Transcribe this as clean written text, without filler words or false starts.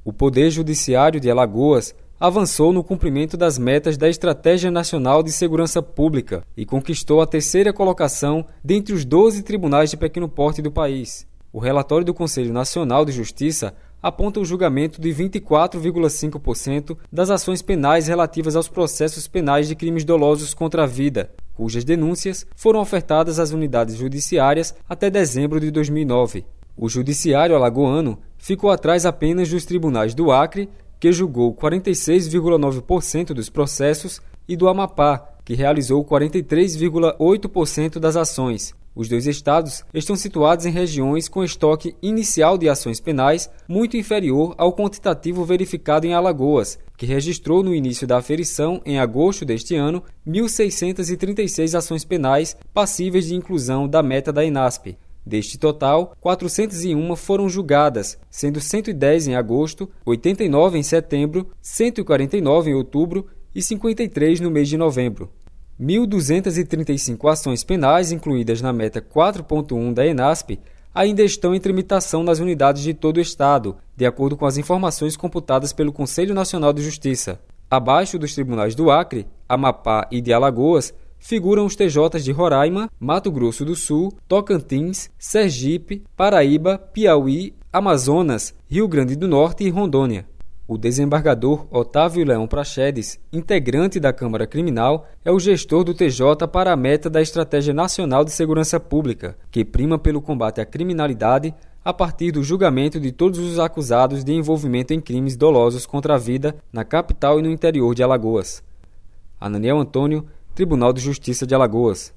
O Poder Judiciário de Alagoas avançou no cumprimento das metas da Estratégia Nacional de Segurança Pública e conquistou a terceira colocação dentre os 12 tribunais de pequeno porte do país. O relatório do Conselho Nacional de Justiça aponta o julgamento de 24,5% das ações penais relativas aos processos penais de crimes dolosos contra a vida, cujas denúncias foram ofertadas às unidades judiciárias até dezembro de 2009. O Judiciário alagoano ficou atrás apenas dos tribunais do Acre, que julgou 46,9% dos processos, e do Amapá, que realizou 43,8% das ações. Os dois estados estão situados em regiões com estoque inicial de ações penais muito inferior ao quantitativo verificado em Alagoas, que registrou no início da aferição, em agosto deste ano, 1.636 ações penais passíveis de inclusão da meta da ENASP. Deste total, 401 foram julgadas, sendo 110 em agosto, 89 em setembro, 149 em outubro e 53 no mês de novembro. 1.235 ações penais incluídas na meta 4.1 da ENASP ainda estão em tramitação nas unidades de todo o estado, de acordo com as informações computadas pelo Conselho Nacional de Justiça. Abaixo dos tribunais do Acre, Amapá e de Alagoas, figuram os TJs de Roraima, Mato Grosso do Sul, Tocantins, Sergipe, Paraíba, Piauí, Amazonas, Rio Grande do Norte e Rondônia. O desembargador Otávio Leão Praxedes, integrante da Câmara Criminal, é o gestor do TJ para a meta da Estratégia Nacional de Segurança Pública, que prima pelo combate à criminalidade a partir do julgamento de todos os acusados de envolvimento em crimes dolosos contra a vida na capital e no interior de Alagoas. Ananiel Antônio, Tribunal de Justiça de Alagoas.